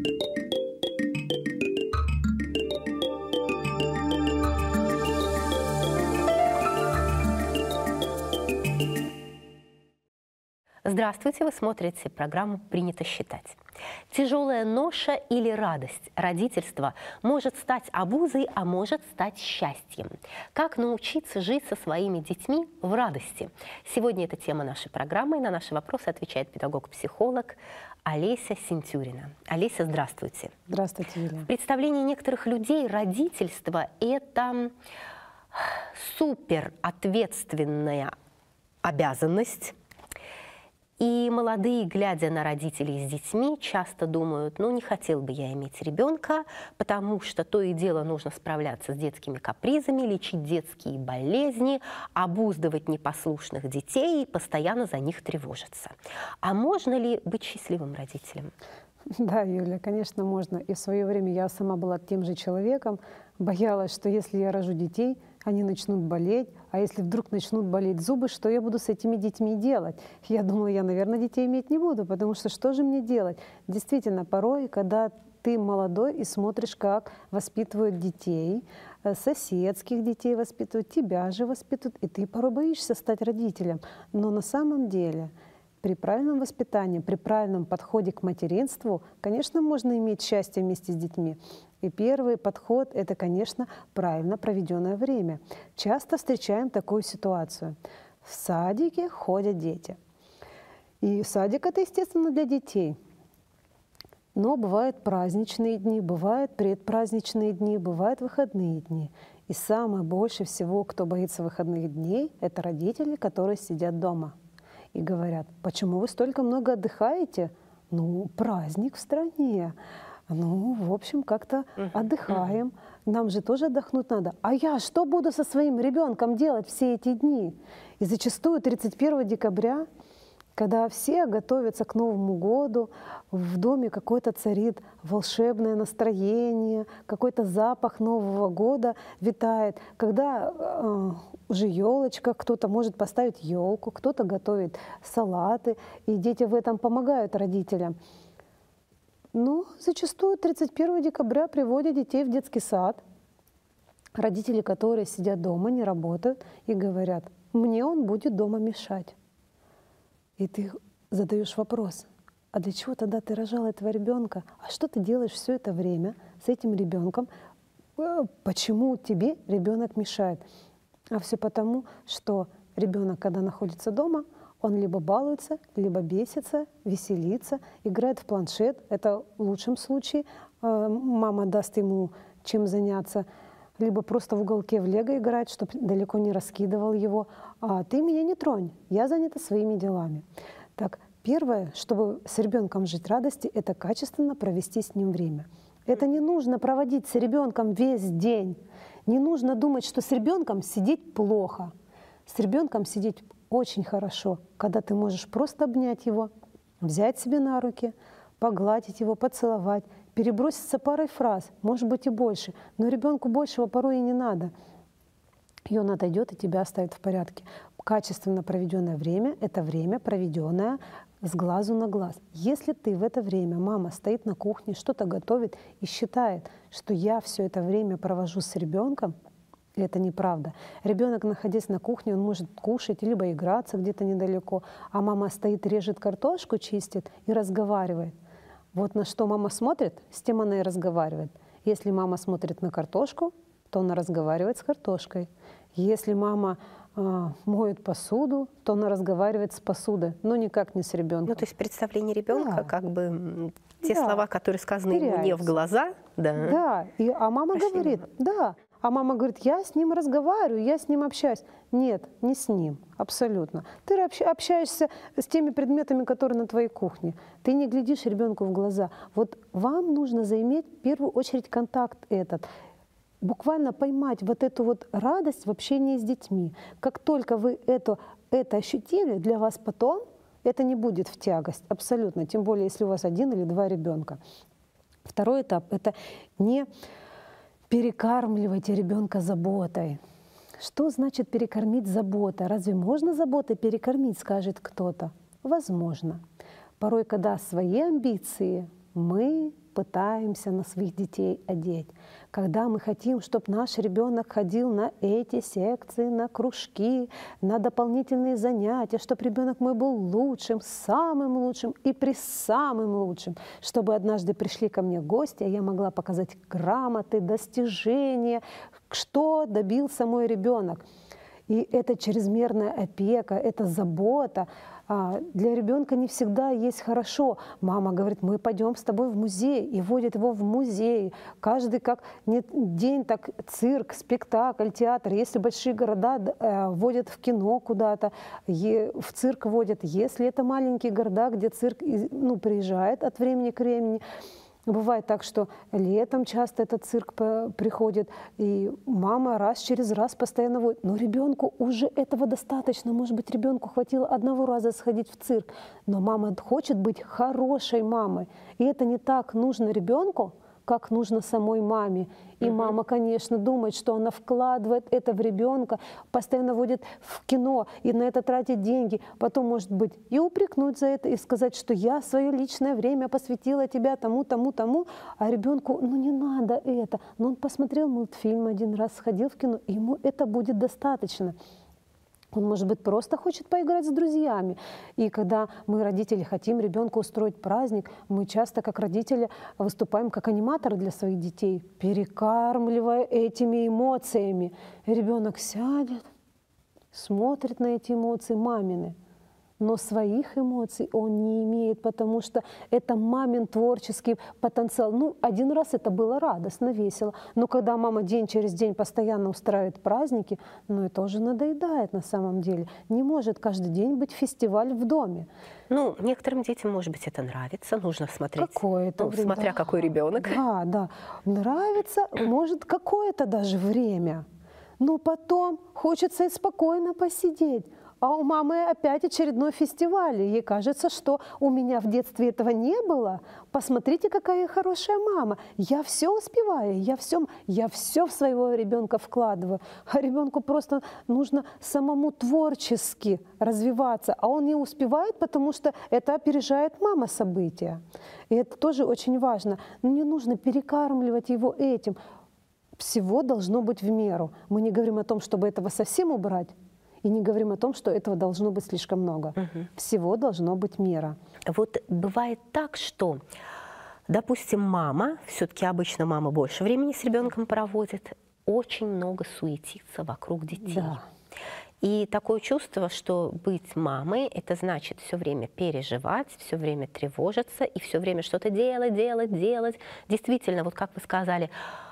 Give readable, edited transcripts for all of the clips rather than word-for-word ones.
Здравствуйте, вы смотрите программу «Принято считать». Тяжелая ноша или радость родительства может стать обузой, а может стать счастьем. Как научиться жить со своими детьми в радости? Сегодня это тема нашей программы, и на наши вопросы отвечает педагог-психолог Олеся Синтюрина. Олеся, здравствуйте. Здравствуйте, Юлия. В представлении некоторых людей родительство – это суперответственная обязанность. И молодые, глядя на родителей с детьми, часто думают, ну не хотел бы я иметь ребенка, потому что то и дело нужно справляться с детскими капризами, лечить детские болезни, обуздывать непослушных детей и постоянно за них тревожиться. А можно ли быть счастливым родителем? Да, Юля, конечно, можно. И в свое время я сама была тем же человеком, боялась, что если я рожу детей, они начнут болеть, а если вдруг начнут болеть зубы, что я буду с этими детьми делать? Я думала, я, наверное, детей иметь не буду, потому что же мне делать? Действительно, порой, когда ты молодой и смотришь, как воспитывают детей, соседских детей воспитывают, тебя же воспитывают, и ты порой боишься стать родителем. Но на самом деле при правильном воспитании, при правильном подходе к материнству, конечно, можно иметь счастье вместе с детьми. И первый подход – это, конечно, правильно проведенное время. Часто встречаем такую ситуацию. В садике ходят дети. И садик – это, естественно, для детей. Но бывают праздничные дни, бывают предпраздничные дни, бывают выходные дни. И самое больше всего, кто боится выходных дней – это родители, которые сидят дома. И говорят, почему вы столько много отдыхаете? Ну, праздник в стране. Ну, в общем, как-то отдыхаем. Нам же тоже отдохнуть надо. А я что буду со своим ребенком делать все эти дни? И зачастую 31 декабря, когда все готовятся к Новому году, в доме какое-то царит волшебное настроение, какой-то запах Нового года витает, когда уже елочка, кто-то может поставить елку, кто-то готовит салаты, и дети в этом помогают родителям. Но зачастую 31 декабря приводят детей в детский сад, родители, которые сидят дома, не работают, и говорят, мне он будет дома мешать. И ты задаешь вопрос, а для чего тогда ты рожала этого ребенка? А что ты делаешь все это время с этим ребенком? Почему тебе ребенок мешает? А все потому, что ребенок, когда находится дома, он либо балуется, либо бесится, веселится, играет в планшет. Это в лучшем случае. Мама даст ему чем заняться. Либо просто в уголке в лего играть, чтобы далеко не раскидывал его. А ты меня не тронь, я занята своими делами. Так, первое, чтобы с ребенком жить в радости, это качественно провести с ним время. Это не нужно проводить с ребенком весь день. Не нужно думать, что с ребенком сидеть плохо. С ребенком сидеть очень хорошо, когда ты можешь просто обнять его, взять себе на руки, погладить его, поцеловать, переброситься парой фраз, может быть и больше. Но ребенку большего порой и не надо. И он отойдет и тебя оставит в порядке. Качественно проведенное время – это время, проведенное с глазу на глаз. Если ты в это время, мама стоит на кухне, что-то готовит и считает, что я все это время провожу с ребенком, это неправда. Ребенок, находясь на кухне, он может кушать либо играться где-то недалеко, а мама стоит, режет картошку, чистит и разговаривает. Вот на что мама смотрит, с тем она и разговаривает. Если мама смотрит на картошку, то она разговаривает с картошкой. Если мама моет посуду, то она разговаривает с посудой, но никак не с ребенком. Ну, то есть представление ребенка, как бы те слова, которые сказаны ему не в глаза. Да, а мама говорит, да. А мама говорит, я с ним разговариваю, я с ним общаюсь. Нет, не с ним, абсолютно. Ты общаешься с теми предметами, которые на твоей кухне. Ты не глядишь ребенку в глаза. Вот вам нужно заиметь в первую очередь контакт этот. Буквально поймать вот эту вот радость в общении с детьми. Как только вы это ощутили, для вас потом это не будет в тягость, абсолютно. Тем более, если у вас 1 или 2 ребенка. Второй этап – это не перекармливайте ребенка заботой. Что значит перекормить заботой? Разве можно заботой перекормить, скажет кто-то? Возможно. Порой, когда свои амбиции мы пытаемся на своих детей одеть. Когда мы хотим, чтобы наш ребенок ходил на эти секции, на кружки, на дополнительные занятия, чтобы ребенок мой был лучшим, самым лучшим и при самым лучшим, чтобы однажды пришли ко мне гости, а я могла показать грамоты, достижения, что добился мой ребенок. И эта чрезмерная опека, эта забота для ребенка не всегда есть хорошо. Мама говорит, мы пойдем с тобой в музей, и водит его в музей. Каждый как день, так цирк, спектакль, театр. Если большие города, водят в кино куда-то, в цирк водят. Если это маленькие города, где цирк приезжает от времени к времени. Бывает так, что летом часто этот цирк приходит, и мама раз через раз постоянно водит. Но ребенку уже этого достаточно. Может быть, ребенку хватило одного раза сходить в цирк. Но мама хочет быть хорошей мамой. И это не так нужно ребенку, как нужно самой маме. И мама, конечно, думает, что она вкладывает это в ребенка, постоянно водит в кино и на это тратит деньги. Потом, может быть, и упрекнуть за это, и сказать, что я свое личное время посвятила тебя тому, а ребенку, не надо это. Но он посмотрел мультфильм один раз, сходил в кино, и ему это будет достаточно. Он, может быть, просто хочет поиграть с друзьями. И когда мы, родители, хотим ребенку устроить праздник, мы часто, как родители, выступаем как аниматоры для своих детей, перекармливая этими эмоциями. И ребенок сядет, смотрит на эти эмоции мамины. Но своих эмоций он не имеет, потому что это мамин творческий потенциал. Один раз это было радостно, весело. Но когда мама день через день постоянно устраивает праздники, это уже надоедает на самом деле. Не может каждый день быть фестиваль в доме. Некоторым детям, может быть, это нравится. Нужно смотреть, какое-то время, смотря какой ребенок. Да. Нравится, может, какое-то даже время. Но потом хочется и спокойно посидеть. А у мамы опять очередной фестиваль. Ей кажется, что у меня в детстве этого не было. Посмотрите, какая я хорошая мама. Я все успеваю, я все в своего ребенка вкладываю. А ребенку просто нужно самому творчески развиваться. А он не успевает, потому что это опережает мама события. И это тоже очень важно. Но не нужно перекармливать его этим. Всего должно быть в меру. Мы не говорим о том, чтобы этого совсем убрать. И не говорим о том, что этого должно быть слишком много. Всего должно быть мера. Вот бывает так, что, допустим, мама, все-таки обычно мама больше времени с ребенком проводит, очень много суетится вокруг детей. Да. И такое чувство, что быть мамой, это значит все время переживать, все время тревожиться и все время что-то делать. Действительно, вот как вы сказали,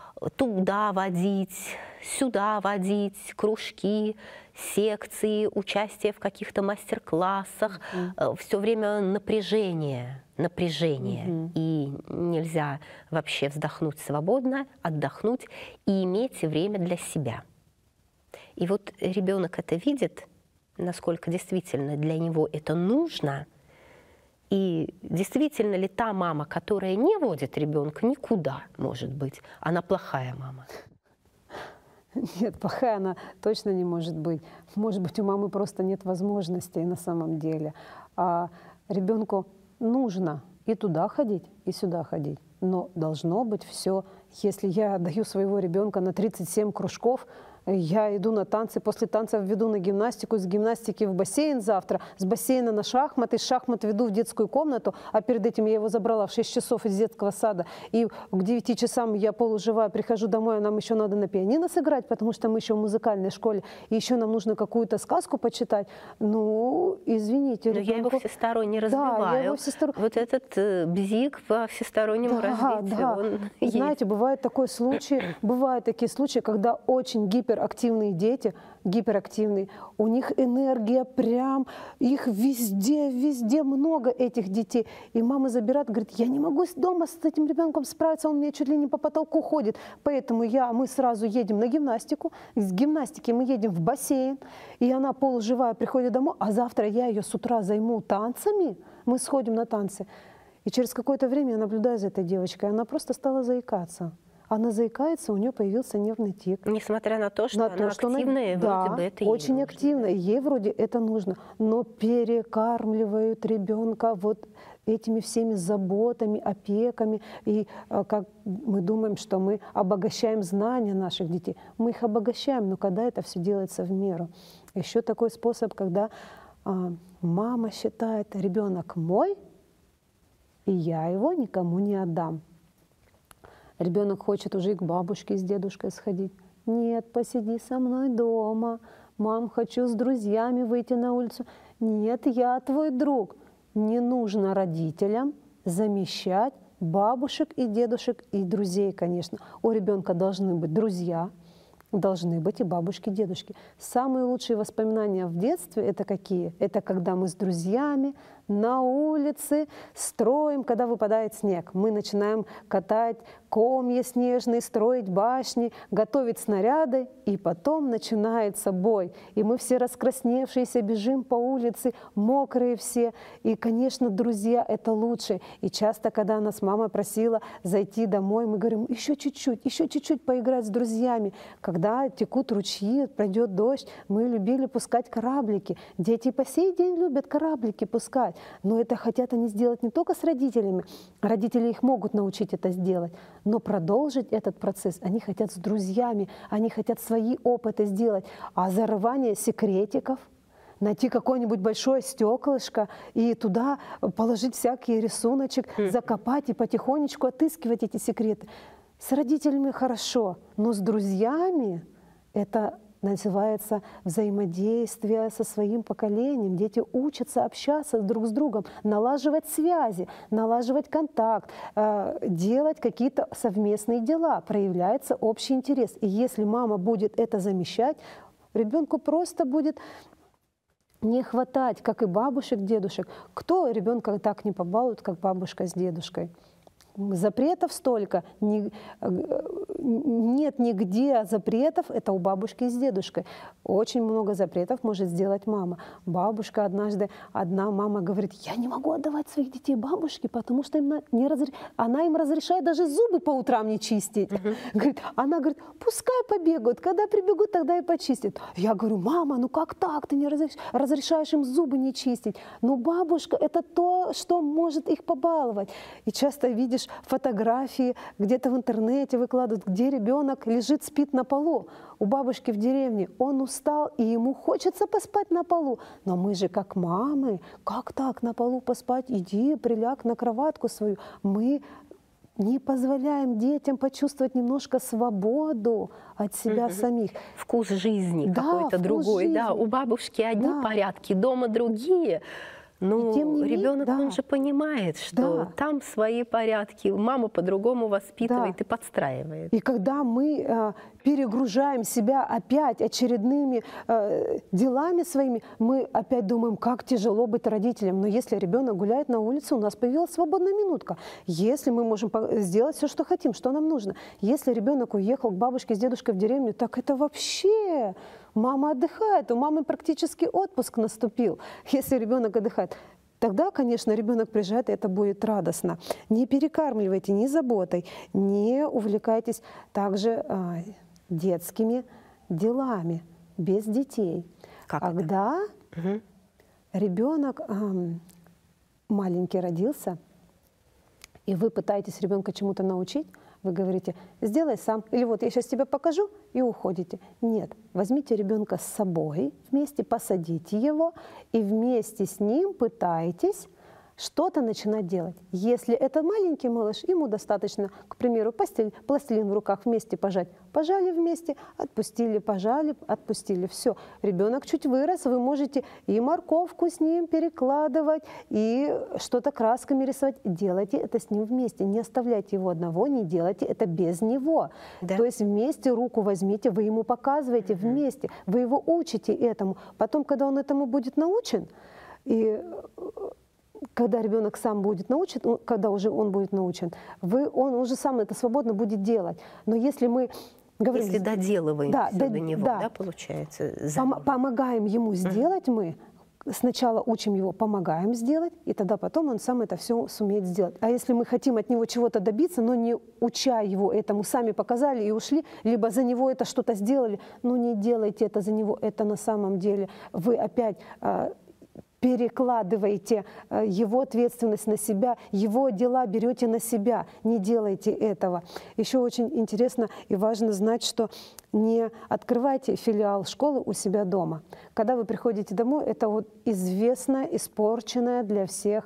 туда водить, сюда водить, кружки, секции, участие в каких-то мастер-классах. Все время напряжение. И нельзя вообще вздохнуть свободно, отдохнуть и иметь время для себя. И вот ребенок это видит, насколько действительно для него это нужно. И действительно ли та мама, которая не водит ребенка никуда, может быть, она плохая мама? Нет, плохая она точно не может быть. Может быть, у мамы просто нет возможностей на самом деле. А ребенку нужно и туда ходить, и сюда ходить. Но должно быть все. Если я даю своего ребенка на 37 кружков, я иду на танцы, после танцев веду на гимнастику, с гимнастики в бассейн завтра, с бассейна на шахматы, с шахмат веду в детскую комнату, а перед этим я его забрала в 6 часов из детского сада, и к 9 часам я полуживая прихожу домой, а нам еще надо на пианино сыграть, потому что мы еще в музыкальной школе, и еще нам нужно какую-то сказку почитать. Извините. Но я его всесторонне развиваю. Да, я его всесторонне... Вот этот бзик по всестороннему развитию. Да. Он Знаете, бывают такие случаи, когда очень гиперактивные дети, у них энергия прям, их везде много этих детей. И мама забирает, говорит, я не могу дома с этим ребенком справиться, он мне чуть ли не по потолку ходит. Поэтому мы сразу едем на гимнастику, с гимнастики мы едем в бассейн, и она полуживая приходит домой, а завтра я ее с утра займу танцами, мы сходим на танцы. И через какое-то время я наблюдаю за этой девочкой, она просто стала заикаться. Она заикается, у нее появился нервный тик. Несмотря на то, что она активная, вроде бы это ей очень нужно. активная, ей вроде это нужно. Но перекармливают ребенка этими всеми заботами, опеками. И как мы думаем, что мы обогащаем знания наших детей. Мы их обогащаем, но когда это все делается в меру. Еще такой способ, когда мама считает, ребенок мой, и я его никому не отдам. Ребенок хочет уже и к бабушке с дедушкой сходить. Нет, посиди со мной дома. Мам, хочу с друзьями выйти на улицу. Нет, я твой друг. Не нужно родителям замещать бабушек и дедушек и друзей, конечно. У ребенка должны быть друзья, должны быть и бабушки, и дедушки. Самые лучшие воспоминания в детстве — это какие? Это когда мы с друзьями на улице строим, когда выпадает снег. Мы начинаем катать комья снежные, строить башни, готовить снаряды, и потом начинается бой. И мы все раскрасневшиеся бежим по улице, мокрые все. И, конечно, друзья — это лучше. И часто, когда нас мама просила зайти домой, мы говорим, еще чуть-чуть поиграть с друзьями. Когда текут ручьи, пройдет дождь, мы любили пускать кораблики. Дети по сей день любят кораблики пускать. Но это хотят они сделать не только с родителями. Родители их могут научить это сделать. Но продолжить этот процесс они хотят с друзьями, они хотят свои опыты сделать. А зарывание секретиков, найти какое-нибудь большое стеклышко и туда положить всякий рисуночек, закопать и потихонечку отыскивать эти секреты. С родителями хорошо, но с друзьями это называется взаимодействие со своим поколением. Дети учатся общаться друг с другом, налаживать связи, налаживать контакт, делать какие-то совместные дела, проявляется общий интерес. И если мама будет это замещать, ребенку просто будет не хватать, как и бабушек, дедушек. Кто ребенка так не побалует, как бабушка с дедушкой? Запретов столько, нет нигде запретов, это у бабушки с дедушкой. Очень много запретов может сделать мама. Бабушка однажды, одна мама говорит, я не могу отдавать своих детей бабушке, потому что она им разрешает даже зубы по утрам не чистить. Она говорит, пускай побегают, когда прибегут, тогда и почистят. Я говорю, мама, ну как так, ты не разрешаешь им зубы не чистить? Ну бабушка, это то, что может их побаловать. И часто видишь фотографии где-то в интернете выкладывают, где ребенок лежит, спит на полу. У бабушки в деревне он устал, и ему хочется поспать на полу. Но мы же как мамы, как так на полу поспать? Иди, приляг на кроватку свою. Мы не позволяем детям почувствовать немножко свободу от себя самих. Вкус жизни какой-то другой. Жизни. Да, у бабушки одни порядки, дома другие. Но ребенок, он же понимает, что там свои порядки, мама по-другому воспитывает и подстраивает. И когда мы перегружаем себя опять очередными делами своими, мы опять думаем, как тяжело быть родителем. Но если ребенок гуляет на улице, у нас появилась свободная минутка. Если мы можем сделать все, что хотим, что нам нужно. Если ребенок уехал к бабушке с дедушкой в деревню, так это вообще... Мама отдыхает, у мамы практически отпуск наступил, если ребенок отдыхает. Тогда, конечно, ребенок приезжает, и это будет радостно. Не перекармливайте ни заботой, не увлекайтесь также детскими делами без детей. Когда ребенок маленький родился, и вы пытаетесь ребенка чему-то научить, вы говорите, сделай сам, или вот я сейчас тебе покажу, и уходите. Нет, возьмите ребенка с собой, вместе посадите его, и вместе с ним пытайтесь что-то начинать делать. Если это маленький малыш, ему достаточно, к примеру, пластилин в руках вместе пожать. Пожали вместе, отпустили, пожали, отпустили. Все. Ребенок чуть вырос, вы можете и морковку с ним перекладывать, и что-то красками рисовать. Делайте это с ним вместе. Не оставляйте его одного, не делайте это без него. Да. То есть вместе руку возьмите, вы ему показываете вместе, вы его учите этому. Потом, когда он этому будет научен, и когда ребенок сам будет научен, когда уже он будет научен, он уже сам это свободно будет делать. Но если мы говорим... Если доделываем все до него, да, получается? Помогаем ему сделать мы, сначала учим его, помогаем сделать, и тогда потом он сам это все сумеет сделать. А если мы хотим от него чего-то добиться, но не уча его этому, сами показали и ушли, либо за него это что-то сделали, ну не делайте это за него, это на самом деле вы опять... перекладываете его ответственность на себя, его дела берете на себя. Не делайте этого. Еще очень интересно и важно знать, что не открывайте филиал школы у себя дома. Когда вы приходите домой, это вот известное, испорченное для всех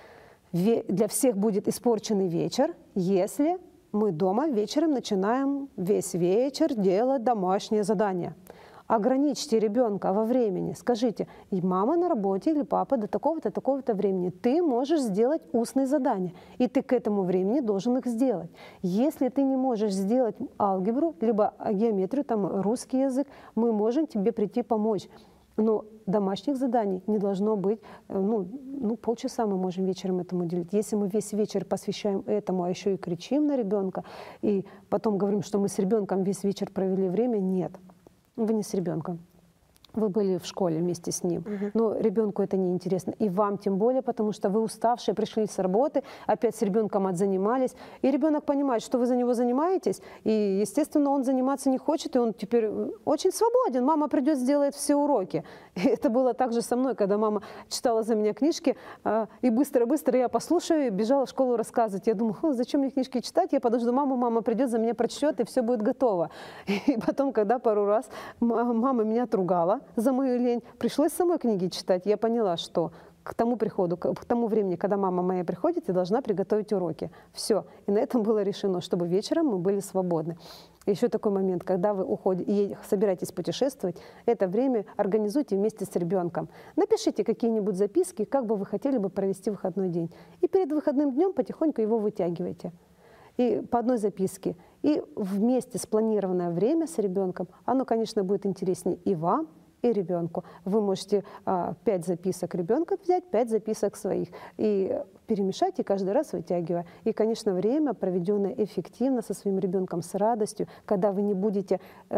будет испорченный вечер, если мы дома вечером начинаем весь вечер делать домашнее задание. Ограничьте ребенка во времени. Скажите, и мама на работе или папа до такого-то, такого-то времени. Ты можешь сделать устные задания, и ты к этому времени должен их сделать. Если ты не можешь сделать алгебру, либо геометрию, там русский язык, мы можем тебе прийти помочь. Но домашних заданий не должно быть, полчаса мы можем вечером этому уделить. Если мы весь вечер посвящаем этому, а еще и кричим на ребенка, и потом говорим, что мы с ребенком весь вечер провели время, нет. Вы не с ребенком. Вы были в школе вместе с ним, но ребенку это не интересно. И вам тем более, потому что вы уставшие, пришли с работы, опять с ребенком отзанимались. И ребенок понимает, что вы за него занимаетесь, и, естественно, он заниматься не хочет, и он теперь очень свободен. Мама придет, сделает все уроки. И это было так же со мной, когда мама читала за меня книжки, и быстро-быстро я послушаю, и бежала в школу рассказывать. Я думаю, зачем мне книжки читать, я подожду маму, мама придет, за меня прочтет, и все будет готово. И потом, когда пару раз мама меня отругала за мою лень, пришлось самой книги читать. Я поняла, что к тому времени, когда мама моя приходит, я должна приготовить уроки. Все. И на этом было решено, чтобы вечером мы были свободны. Еще такой момент, когда вы уходите и собираетесь путешествовать, это время организуйте вместе с ребенком. Напишите какие-нибудь записки, как бы вы хотели бы провести выходной день. И перед выходным днем потихоньку его вытягивайте. И по одной записке. И вместе спланированное время с ребенком, оно, конечно, будет интереснее и вам, и ребенку. Вы можете 5 записок ребенка взять, 5 записок своих. И перемешать, и каждый раз вытягивая. И, конечно, время, проведенное эффективно со своим ребенком, с радостью, когда вы не будете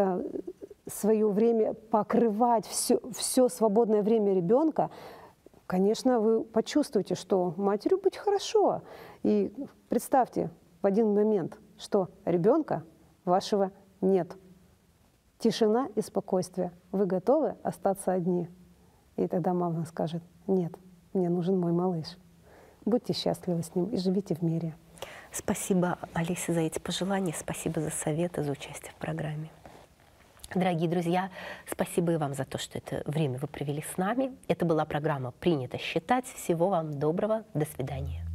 свое время покрывать, все свободное время ребенка, конечно, вы почувствуете, что матерью быть хорошо. И представьте в один момент, что ребенка вашего нет. Тишина и спокойствие. Вы готовы остаться одни? И тогда мама скажет, нет, мне нужен мой малыш. Будьте счастливы с ним и живите в мире. Спасибо, Олеся, за эти пожелания. Спасибо за советы, за участие в программе. Дорогие друзья, спасибо и вам за то, что это время вы провели с нами. Это была программа «Принято считать». Всего вам доброго. До свидания.